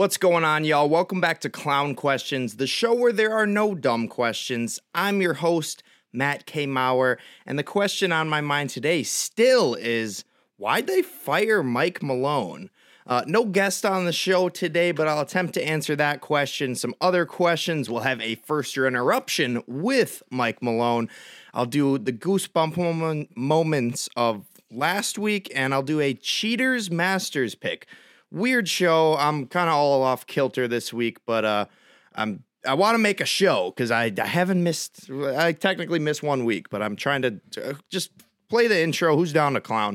What's going on, y'all? Welcome back to Clown Questions, the show where there are no dumb questions. I'm your host, Matt K. Maurer, and the question on my mind today still is, why'd they fire Mike Malone? No guest on the show today, but I'll attempt to answer that question. Some other questions. We'll have a first-year interruption with Mike Malone. I'll do the goosebump moments of last week, and I'll do a Cheaters Masters pick. Weird show. I'm kind of all off kilter this week, but I want to make a show because I haven't missed. I technically missed 1 week, but I'm trying to just play the intro. Who's down to clown?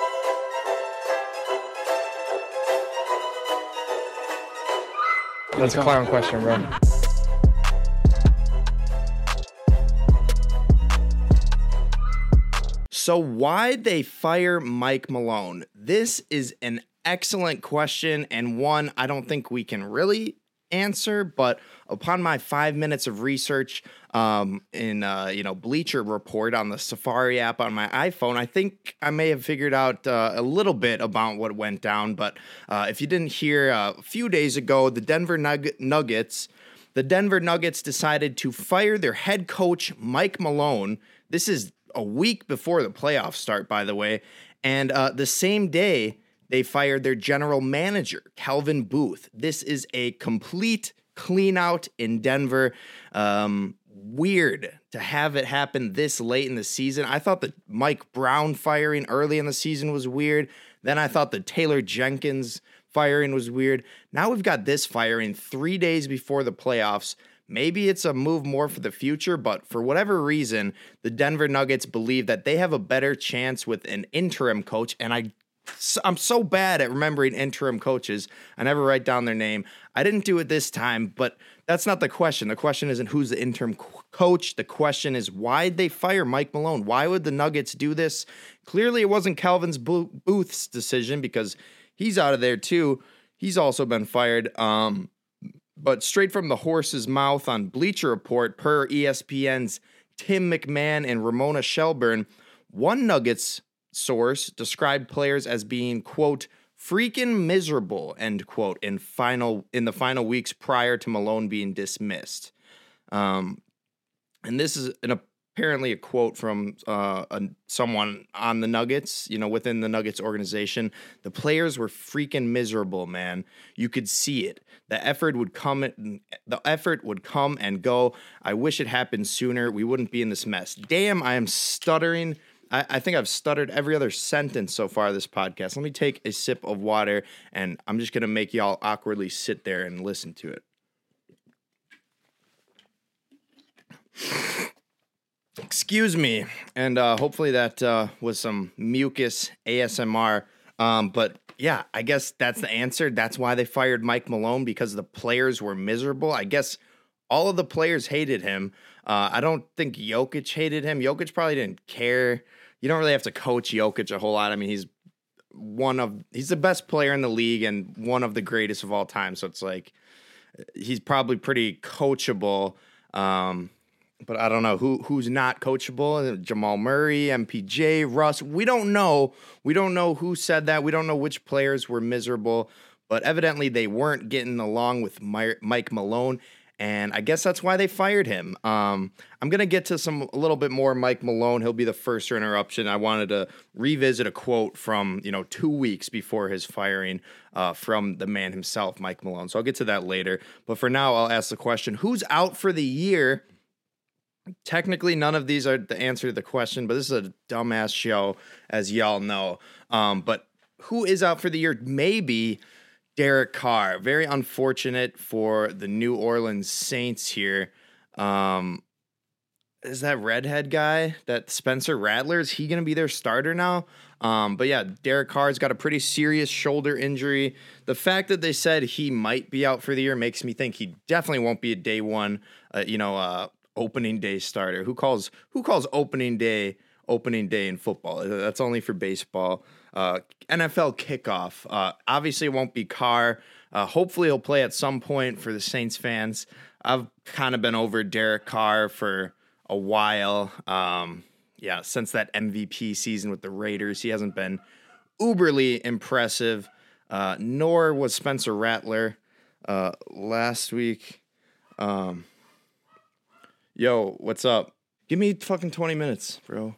That's a clown question, bro. So why'd they fire Mike Malone? This is an excellent question, and one I don't think we can really answer, but upon my 5 minutes of research in Bleacher Report on the Safari app on my iPhone, I think I may have figured out a little bit about what went down. But if you didn't hear, a few days ago, the Denver Nuggets decided to fire their head coach, Mike Malone. This is a week before the playoffs start, by the way, and the same day, they fired their general manager, Calvin Booth. This is a complete clean out in Denver. Weird to have it happen this late in the season. I thought the Mike Brown firing early in the season was weird. Then I thought the Taylor Jenkins firing was weird. Now we've got this firing 3 days before the playoffs. Maybe it's a move more for the future, but for whatever reason, the Denver Nuggets believe that they have a better chance with an interim coach, and I'm so bad at remembering interim coaches. I never write down their name. I didn't do it this time, but that's not the question. The question isn't who's the interim coach. The question is, why'd they fire Mike Malone? Why would the Nuggets do this? Clearly, it wasn't Calvin Booth's decision because he's out of there too. He's also been fired. But straight from the horse's mouth on Bleacher Report, per ESPN's Tim McMahon and Ramona Shelburne, one Nuggets source described players as being, quote, freaking miserable, end quote, in the final weeks prior to Malone being dismissed. And this is apparently a quote from someone on the Nuggets, within the Nuggets organization. The players were freaking miserable, man. You could see it. The effort would come and go. I wish it happened sooner. We wouldn't be in this mess. Damn, I am stuttering. I think I've stuttered every other sentence so far this podcast. Let me take a sip of water, and I'm just going to make y'all awkwardly sit there and listen to it. Excuse me, and hopefully that was some mucus ASMR. But yeah, I guess that's the answer. That's why they fired Mike Malone, because the players were miserable. I guess all of the players hated him. I don't think Jokic hated him. Jokic probably didn't care. You don't really have to coach Jokic a whole lot. I mean, he's the best player in the league and one of the greatest of all time. So it's like, he's probably pretty coachable. But I don't know who's not coachable. Jamal Murray, MPJ, Russ. We don't know. We don't know who said that. We don't know which players were miserable. But evidently they weren't getting along with Mike Malone. And I guess that's why they fired him. I'm going to get to a little bit more Mike Malone. He'll be the first interruption. I wanted to revisit a quote from, 2 weeks before his firing from the man himself, Mike Malone. So I'll get to that later. But for now, I'll ask the question, who's out for the year? Technically, none of these are the answer to the question, but this is a dumbass show, as y'all know. But who is out for the year? Maybe Derek Carr. Very unfortunate for the New Orleans Saints here. Is that redhead guy, that Spencer Rattler, is he going to be their starter now? But yeah, Derek Carr's got a pretty serious shoulder injury. The fact that they said he might be out for the year makes me think he definitely won't be a day one, opening day starter. Who calls opening day in football? That's only for baseball. NFL kickoff. Obviously, it won't be Carr. Hopefully, he'll play at some point for the Saints fans. I've kind of been over Derek Carr for a while. Since that MVP season with the Raiders, he hasn't been uberly impressive, nor was Spencer Rattler. last week. Yo, what's up? Give me fucking 20 minutes, bro.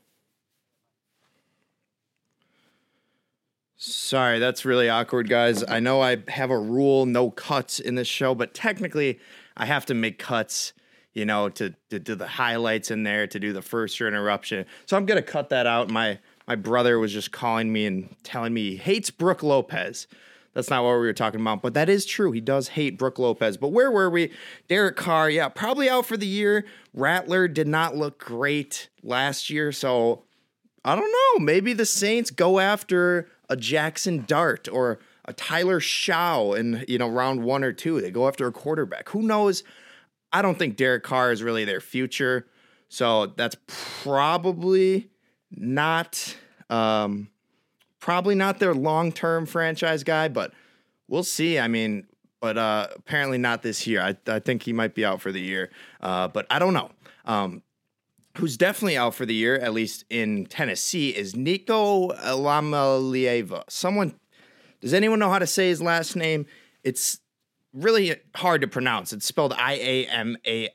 Sorry, that's really awkward, guys. I know I have a rule, no cuts in this show, but technically I have to make cuts, to do the highlights in there, to do the first year interruption. So I'm going to cut that out. My brother was just calling me and telling me he hates Brook Lopez. That's not what we were talking about, but that is true. He does hate Brook Lopez. But where were we? Derek Carr, yeah, probably out for the year. Rattler did not look great last year, so I don't know. Maybe the Saints go after a Jackson Dart or a Tyler Shaw in, round 1 or 2. They go after a quarterback. Who knows? I don't think Derek Carr is really their future. So that's probably not their long-term franchise guy, but we'll see. I mean, but apparently not this year. I think he might be out for the year, but I don't know. Who's definitely out for the year, at least in Tennessee, is Nico Iamaleava. Does anyone know how to say his last name? It's really hard to pronounce. It's spelled Iamaleava.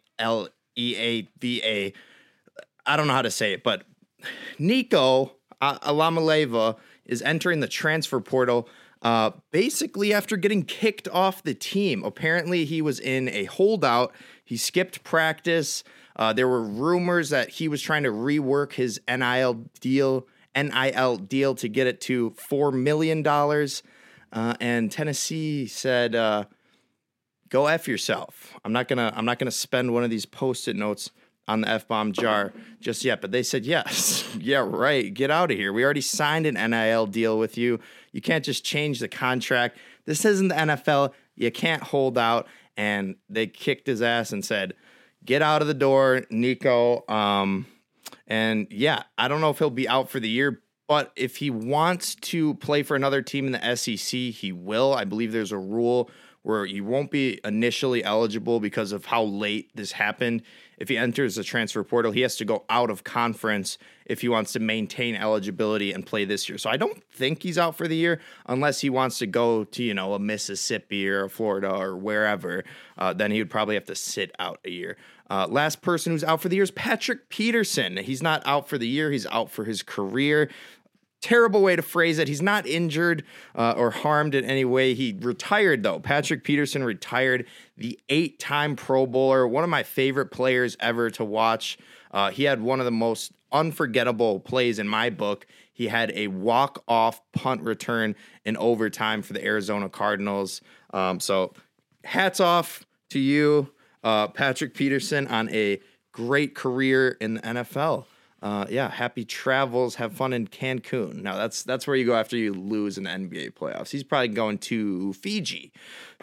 I don't know how to say it, but Nico Iamaleava is entering the transfer portal basically after getting kicked off the team. Apparently, he was in a holdout. He skipped practice. There were rumors that he was trying to rework his NIL deal to get it to $4 million. And Tennessee said, go F yourself. I'm not gonna spend one of these Post-it notes on the F-bomb jar just yet. But they said, yes, yeah, right. Get out of here. We already signed an NIL deal with you. You can't just change the contract. This isn't the NFL. You can't hold out. And they kicked his ass and said, get out of the door, Nico. And yeah, I don't know if he'll be out for the year, but if he wants to play for another team in the SEC, he will. I believe there's a rule where you won't be initially eligible because of how late this happened. If he enters the transfer portal, he has to go out of conference if he wants to maintain eligibility and play this year. So I don't think he's out for the year unless he wants to go to, a Mississippi or a Florida or wherever. Then he would probably have to sit out a year. Last person who's out for the year is Patrick Peterson. He's not out for the year. He's out for his career. Terrible way to phrase it. He's not injured or harmed in any way. He retired, though. Patrick Peterson retired, the 8-time Pro Bowler, one of my favorite players ever to watch. He had one of the most unforgettable plays in my book. He had a walk-off punt return in overtime for the Arizona Cardinals. So hats off to you, Patrick Peterson, on a great career in the NFL. Happy travels. Have fun in Cancun. Now that's where you go after you lose in the NBA playoffs. He's probably going to Fiji.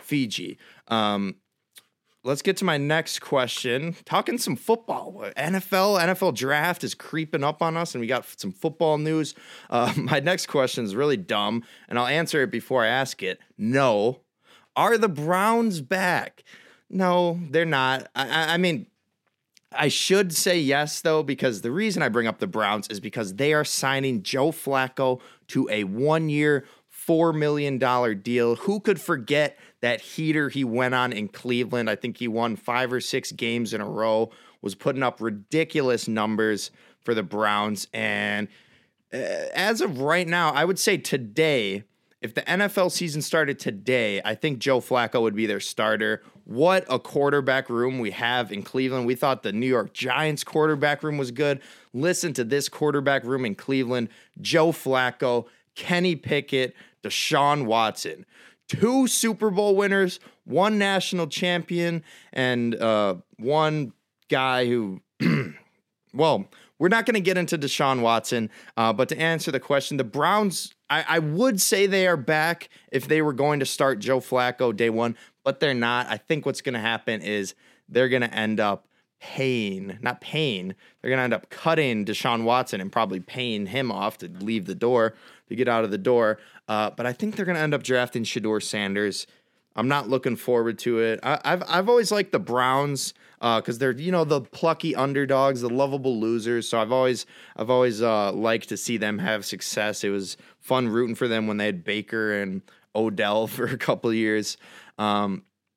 Let's get to my next question. Talking some football. NFL draft is creeping up on us, and we got some football news. My next question is really dumb, and I'll answer it before I ask it. No. Are the Browns back? No, they're not. I mean, I should say yes, though, because the reason I bring up the Browns is because they are signing Joe Flacco to a 1-year, $4 million deal. Who could forget that heater he went on in Cleveland? I think he won 5 or 6 games in a row, was putting up ridiculous numbers for the Browns. And as of right now, I would say today, if the NFL season started today, I think Joe Flacco would be their starter. What a quarterback room we have in Cleveland. We thought the New York Giants quarterback room was good. Listen to this quarterback room in Cleveland. Joe Flacco, Kenny Pickett, Deshaun Watson. 2 Super Bowl winners, 1 national champion, and 1 guy who, well, we're not going to get into Deshaun Watson, but to answer the question, the Browns, I would say they are back if they were going to start Joe Flacco day 1, but they're not. I think what's going to happen is they're going to end up they're going to end up cutting Deshaun Watson and probably paying him off to leave the door, to get out of the door. But I think they're going to end up drafting Shedeur Sanders. I'm not looking forward to it. I've always liked the Browns because they're, the plucky underdogs, the lovable losers. So I've always liked to see them have success. It was fun rooting for them when they had Baker and Odell for a couple of years.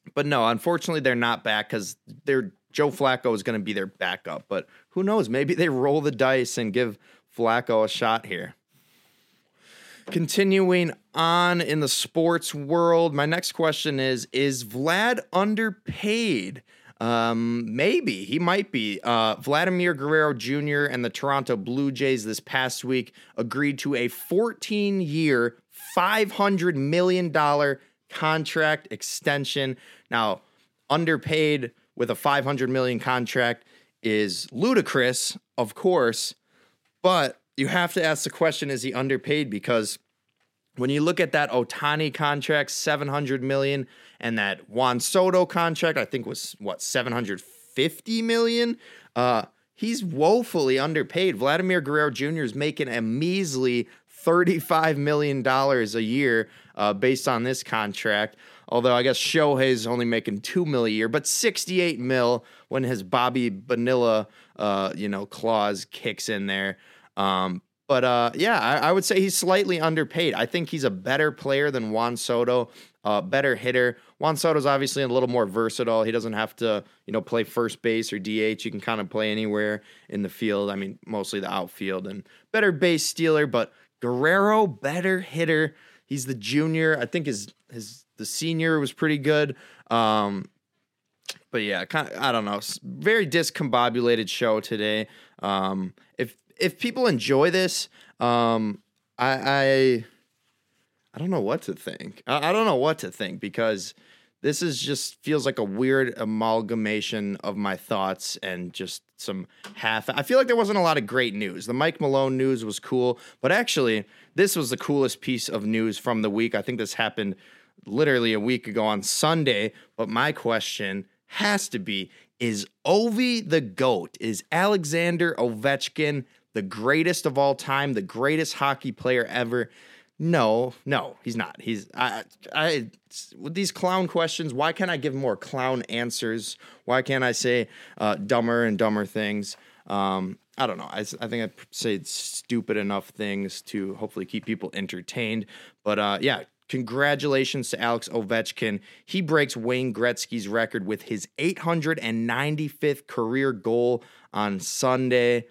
But no, unfortunately, they're not back because Joe Flacco is going to be their backup. But who knows? Maybe they roll the dice and give Flacco a shot here. Continuing on in the sports world, my next question is Vlad underpaid? Maybe. He might be. Vladimir Guerrero Jr. and the Toronto Blue Jays this past week agreed to a 14-year, $500 million contract extension. Now, underpaid with a $500 million contract is ludicrous, of course, but you have to ask the question, is he underpaid? Because when you look at that Ohtani contract, $700 million, and that Juan Soto contract, I think was, $750 million? He's woefully underpaid. Vladimir Guerrero Jr. is making a measly $35 million a year based on this contract. Although I guess Shohei's only making $2 million a year, but $68 million when his Bobby Bonilla, clause kicks in there. I would say he's slightly underpaid. I think he's a better player than Juan Soto, better hitter. Juan Soto's obviously a little more versatile. He doesn't have to, play first base or DH. You can kind of play anywhere in the field. I mean, mostly the outfield, and better base stealer. But Guerrero, better hitter. He's the junior. I think the senior was pretty good. But yeah, I don't know. Very discombobulated show today. If people enjoy this, I don't know what to think. I don't know what to think because this is just feels like a weird amalgamation of my thoughts and just some I feel like there wasn't a lot of great news. The Mike Malone news was cool, but actually this was the coolest piece of news from the week. I think this happened literally a week ago on Sunday, but my question has to be, is Ovi the GOAT? Is Alexander Ovechkin the greatest of all time, the greatest hockey player ever? No, he's not. With these clown questions, why can't I give more clown answers? Why can't I say dumber and dumber things? I don't know. I think I say stupid enough things to hopefully keep people entertained. But congratulations to Alex Ovechkin. He breaks Wayne Gretzky's record with his 895th career goal on Sunday.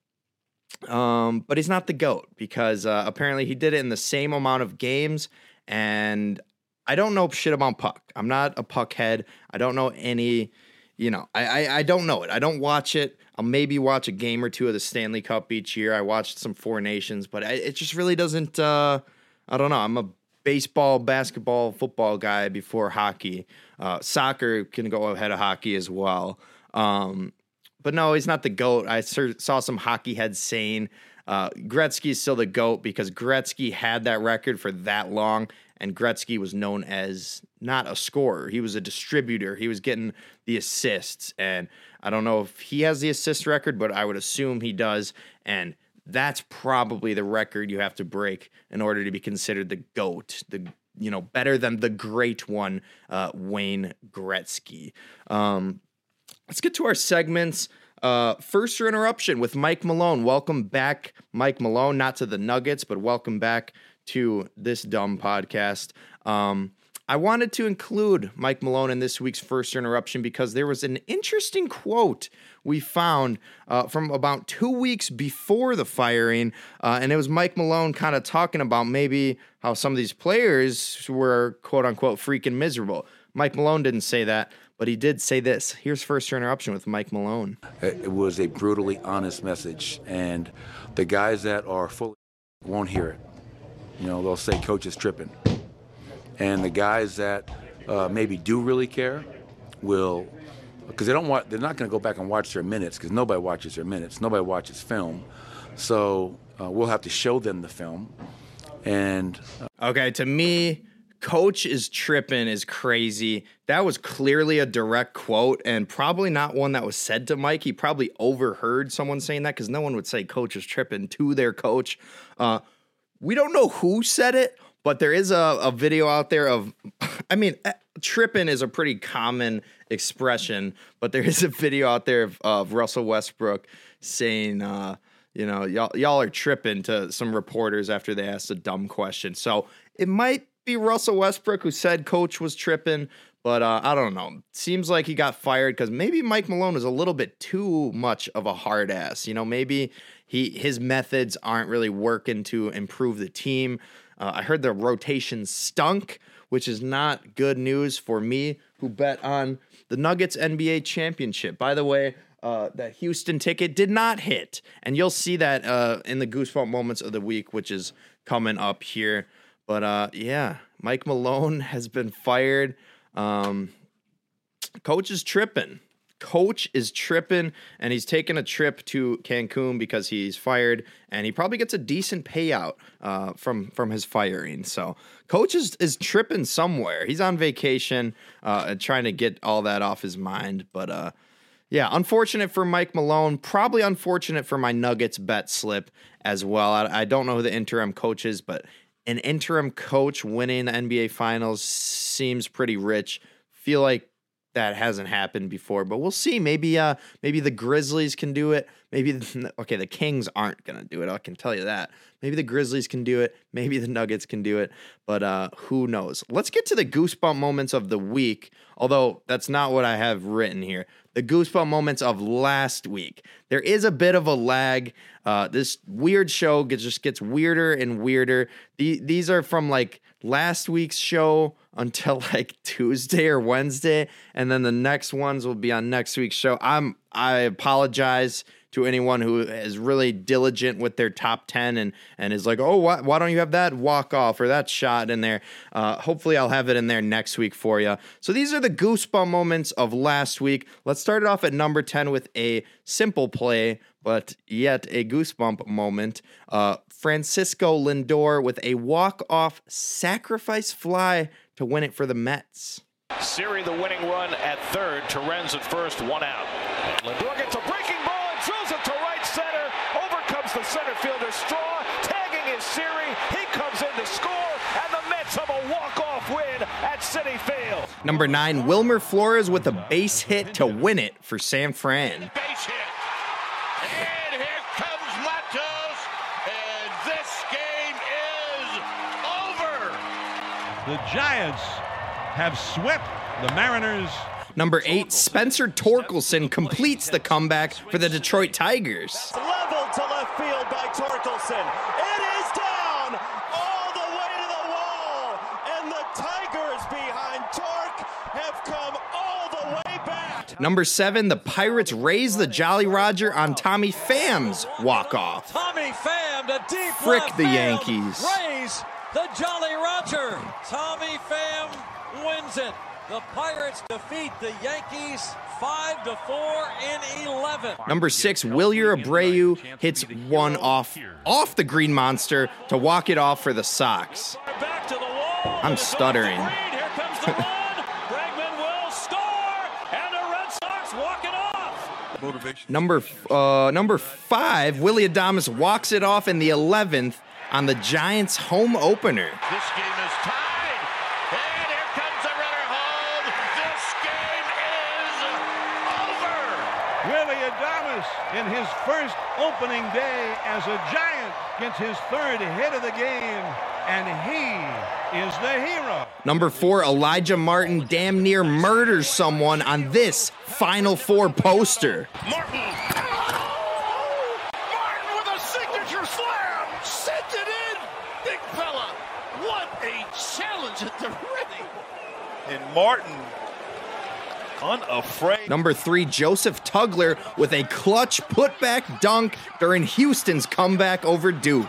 But he's not the GOAT because apparently he did it in the same amount of games, and I don't know shit about puck. I'm not a puck head. I don't know any, I don't know it. I don't watch it. I'll maybe watch a game or two of the Stanley Cup each year. I watched some Four Nations, but it just really doesn't, I don't know. I'm a baseball, basketball, football guy before hockey. Soccer can go ahead of hockey as well. But no, he's not the GOAT. I saw some hockey heads saying Gretzky is still the GOAT because Gretzky had that record for that long, and Gretzky was known as not a scorer. He was a distributor. He was getting the assists, and I don't know if he has the assist record, but I would assume he does, and that's probably the record you have to break in order to be considered the GOAT, better than the great one, Wayne Gretzky. Let's get to our segments. First interruption with Mike Malone. Welcome back, Mike Malone, not to the Nuggets, but welcome back to this dumb podcast. I wanted to include Mike Malone in this week's first interruption because there was an interesting quote we found from about 2 weeks before the firing, and it was Mike Malone kind of talking about maybe how some of these players were, quote-unquote, freaking miserable. Mike Malone didn't say that, but he did say this. Here's first interruption with Mike Malone. It was a brutally honest message, and the guys that are fully won't hear it. They'll say coach is tripping. And the guys that maybe do really care will, because they're not going to go back and watch their minutes because nobody watches their minutes. Nobody watches film. So we'll have to show them the film. And okay, to me, coach is tripping is crazy. That was clearly a direct quote and probably not one that was said to Mike. He probably overheard someone saying that because no one would say coach is tripping to their coach. We don't know who said it, but there is a video out there of, tripping is a pretty common expression, but there is a video out there of Russell Westbrook saying, y'all are tripping to some reporters after they asked a dumb question. So it might be Russell Westbrook who said coach was tripping, But I don't know. Seems like he got fired because maybe Mike Malone was a little bit too much of a hard ass. You know, maybe his methods aren't really working to improve the team. I heard the rotation stunk, which is not good news for me, who bet on the Nuggets NBA championship. By the way, that Houston ticket did not hit. And you'll see that in the Goosebump Moments of the Week, which is coming up here. But yeah, Mike Malone has been fired. Coach is tripping. And he's taking a trip to Cancun because he's fired, and he probably gets a decent payout from his firing. So Coach is tripping somewhere. He's on vacation, trying to get all that off his mind. But yeah, unfortunate for Mike Malone. Probably unfortunate for my Nuggets bet slip as well. I don't know who the interim coach is, but an interim coach winning the NBA Finals seems pretty rich. Feel like that hasn't happened before, but we'll see. Maybe the Grizzlies can do it. Maybe the Kings aren't gonna do it. I can tell you that. Maybe the Grizzlies can do it. Maybe the Nuggets can do it. But who knows? Let's get to the Goosebump Moments of the week. Although that's not what I have written here. The Goosebump Moments of last week. There is a bit of a lag. This weird show just gets weirder and weirder. These are from like last week's show until like Tuesday or Wednesday, and then the next ones will be on next week's show. I apologize to anyone who is really diligent with their top 10 and is like, oh, why don't you have that walk off or that shot in there? Hopefully I'll have it in there next week for you. So these are the Goosebump Moments of last week. Let's start it off at number 10 with a simple play, but yet a goosebump moment. Francisco Lindor with a walk-off sacrifice fly to win it for the Mets. Siri the winning run at third. Terens at first, one out. Lindor gets a breaking ball and drills it to right center. Over comes the center fielder Straw. Tagging is Siri. He comes in to score, and the Mets have a walk-off win at Citi Field. Number 9, Wilmer Flores with a base hit to win it for San Fran. Base hit. And here comes Matos, and this game is over. The Giants have swept the Mariners. Number 8, Spencer Torkelson completes the comeback for the Detroit Tigers. Leveled to left field by Torkelson. It is down all the way to the wall, and the Tigers behind Torque have come all the way back. Number 7, the Pirates raise the Jolly Roger on Tommy Pham's walk-off. Tommy Pham to deep Frick left the field. Yankees. Raise the Jolly Roger. Tommy Pham wins it. The Pirates defeat the Yankees 5-4 in 11. Number 6, Wilyer Abreu hits one off the Green Monster to walk it off for the Sox. Back to the wall. I'm stuttering. Here comes the run. Bregman will score, and the Red Sox walk it off. Number 5, Willy Adames walks it off in the 11th on the Giants' home opener. This game is tied. And here comes the runner home. This game is over. Willy Adames, in his first opening day as a Giant, gets his third hit of the game, and he is the hero. Number 4, Elijah Martin damn near murders someone on this Final Four poster. Martin. Martin with a signature slam. Sent it in. Big fella. What a challenge at the ready. And Martin, unafraid. Number 3, Joseph Tugler with a clutch putback dunk during Houston's comeback over Duke.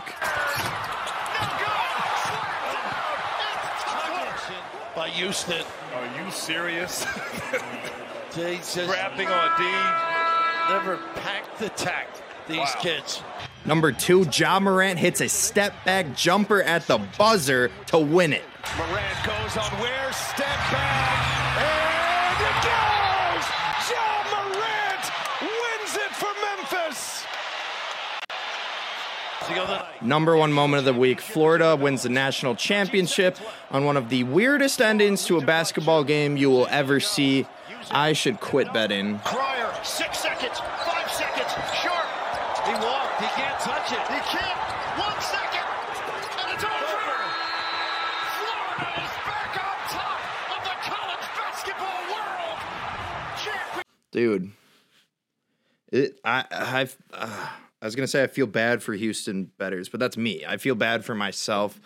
By Houston. Are you serious? They just Grabbing on D. never packed the tact, these kids. Number 2, Ja Morant hits a step-back jumper at the buzzer to win it. Morant goes on where? Step back. And it goes! Ja Morant wins it for Memphis. The other night. Number 1 moment of the week, Florida wins the national championship on one of the weirdest endings to a basketball game you will ever see. I should quit betting. Cryer, 6 seconds, 5 seconds, sharp. He walked, he can't touch it. He can't. 1 second, and it's over. Florida is back on top of the college basketball Dude. I was going to say I feel bad for Houston bettors, but that's me. I feel bad for myself.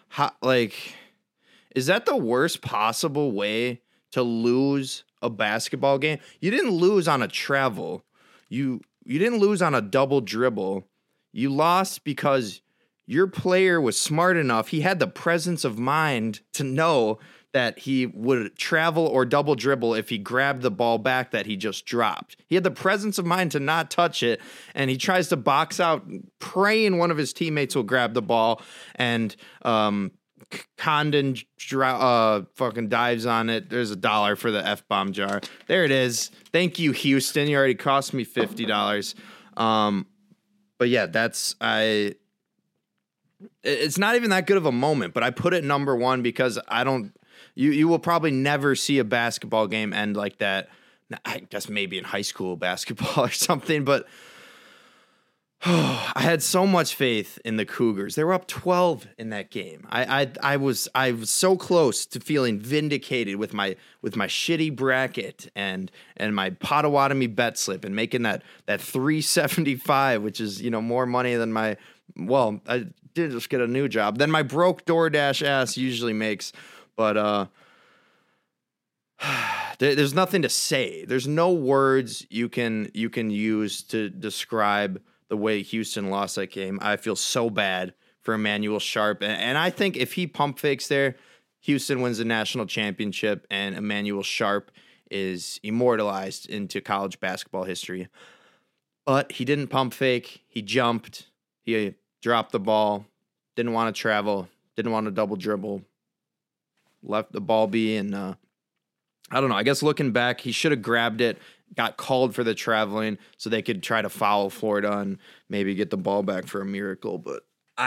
Is that the worst possible way to lose a basketball game? You didn't lose on a travel. You didn't lose on a double dribble. You lost because your player was smart enough. He had the presence of mind to know that he would travel or double dribble if he grabbed the ball back that he just dropped. He had the presence of mind to not touch it, and he tries to box out, praying one of his teammates will grab the ball, and Condon fucking dives on it. There's $1 for the F-bomb jar. There it is. Thank you, Houston. You already cost me $50. But yeah, it's not even that good of a moment, but I put it number one because you will probably never see a basketball game end like that. I guess maybe in high school basketball or something, but I had so much faith in the Cougars. They were up 12 in that game. I was so close to feeling vindicated with my shitty bracket and my Potawatomi bet slip and making that 375, which is, more money than I did just get a new job than my broke DoorDash ass usually makes. But there's nothing to say. There's no words you can use to describe the way Houston lost that game. I feel so bad for Emmanuel Sharp. And I think if he pump fakes there, Houston wins the national championship and Emmanuel Sharp is immortalized into college basketball history. But he didn't pump fake. He jumped. He dropped the ball. Didn't want to travel. Didn't want to double dribble. Left the ball be, and I don't know. I guess looking back, he should have grabbed it, got called for the traveling so they could try to foul Florida and maybe get the ball back for a miracle. But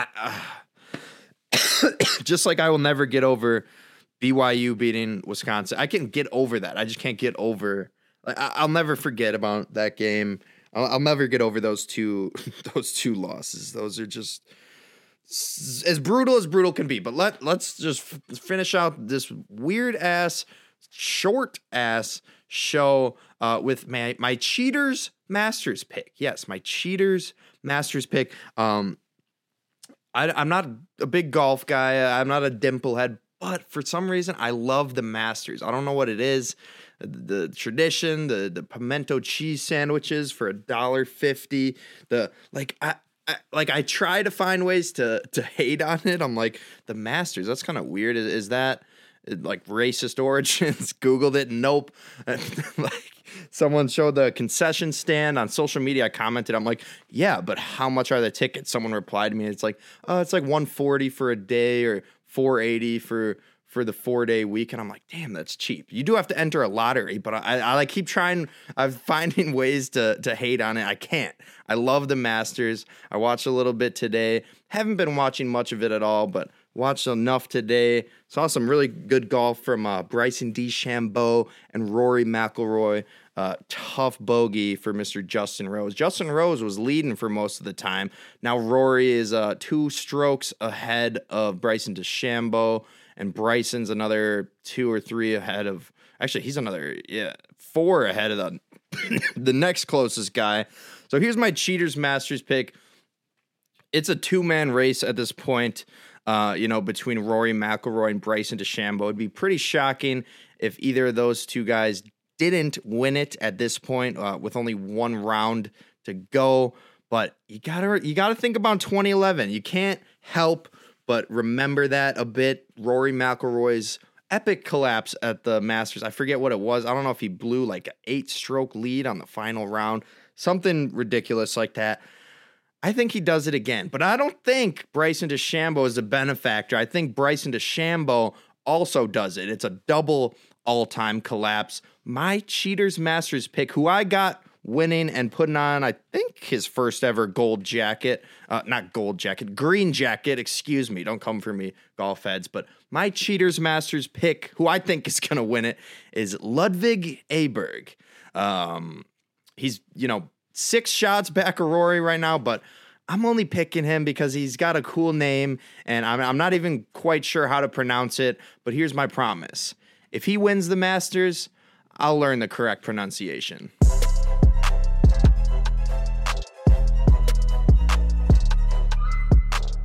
just like I will never get over BYU beating Wisconsin. I can get over that. I just can't get over. I'll never forget about that game. I'll never get over those two losses. Those are just as brutal can be. But let's just finish out this weird ass, short ass show with my Cheaters Masters pick. Yes, my Cheaters Masters pick. I'm not a big golf guy. I'm not a dimplehead, but for some reason I love the Masters. I don't know what it is. The tradition, the pimento cheese sandwiches for $1.50. I try to find ways to hate on it. I'm like, the Masters, that's kind of weird. Is that like racist origins? Googled it. Nope. Someone showed the concession stand on social media. I commented. I'm like, yeah, but how much are the tickets? Someone replied to me. It's like, it's like $140 for a day or $480 for the 4-day week. And I'm like, damn, that's cheap. You do have to enter a lottery, but I keep trying. I'm finding ways to hate on it. I can't. I love the Masters. I watched a little bit today. Haven't been watching much of it at all, but watched enough today. Saw some really good golf from Bryson DeChambeau and Rory McIlroy. Tough bogey for Mr. Justin Rose. Justin Rose was leading for most of the time. Now Rory is 2 strokes ahead of Bryson DeChambeau, and Bryson's another 2 or 3 ahead of. Actually, he's another 4 ahead of the next closest guy. So here's my Cheaters Masters pick. It's a 2-man race at this point. Between Rory McIlroy and Bryson DeChambeau. It'd be pretty shocking if either of those two guys didn't win it at this point with only 1 round to go. But you gotta think about 2011. You can't help but remember that a bit. Rory McIlroy's epic collapse at the Masters. I forget what it was. I don't know if he blew like an 8-stroke lead on the final round. Something ridiculous like that. I think he does it again, but I don't think Bryson DeChambeau is a benefactor. I think Bryson DeChambeau also does it. It's a double all-time collapse. My Cheaters Masters pick, who I got winning and putting on, I think, his first ever green jacket, excuse me. Don't come for me, golf heads. But my Cheaters Masters pick, who I think is going to win it, is Ludwig Aberg. He's, 6 shots back of Rory right now, but I'm only picking him because he's got a cool name, and I'm not even quite sure how to pronounce it, but here's my promise. If he wins the Masters, I'll learn the correct pronunciation.